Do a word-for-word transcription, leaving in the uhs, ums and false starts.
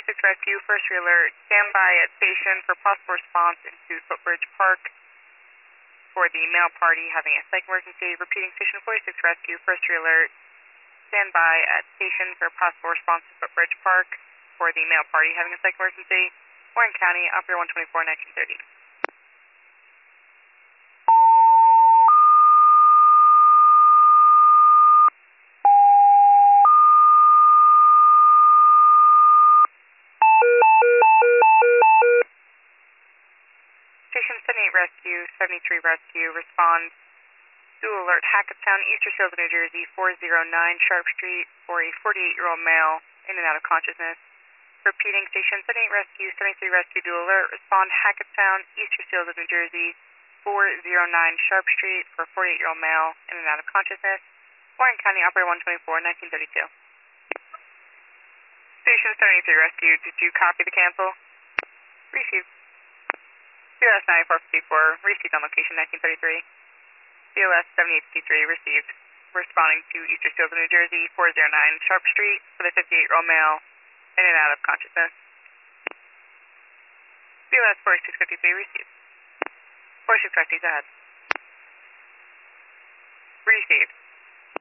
forty-six Rescue, first alert, stand by at station for possible response into Footbridge Park for the male party having a psych emergency. Repeating, station forty-six Rescue, first alert, stand by at station for possible response to Footbridge Park for the male party having a psych emergency. Warren County, Operator one twenty-four, nineteen thirty. Station seventy-eight Rescue, seventy-three Rescue, respond. Dual alert, Hackettstown, Easter Seals, New Jersey, four oh nine Sharp Street for a forty-eight-year-old male in and out of consciousness. Repeating, station seventy-eight Rescue, seventy-three Rescue, dual alert, respond Hackettstown, Easter Seals, New Jersey, four oh nine Sharp Street for a forty-eight-year-old male in and out of consciousness. Warren County, Operator one twenty-four, nineteen thirty-two. Station seventy-three Rescue, did you copy the cancel? Received. C O S ninety-four fifty-four, received on location nineteen thirty-three. C O S seventy-eight fifty-three, received. Responding to Easter Seals, New Jersey, four oh nine Sharp Street for the fifty-eight-year-old male in and out of consciousness. C O S forty-six fifty-three, received. forty-six fifty, go ahead. Received.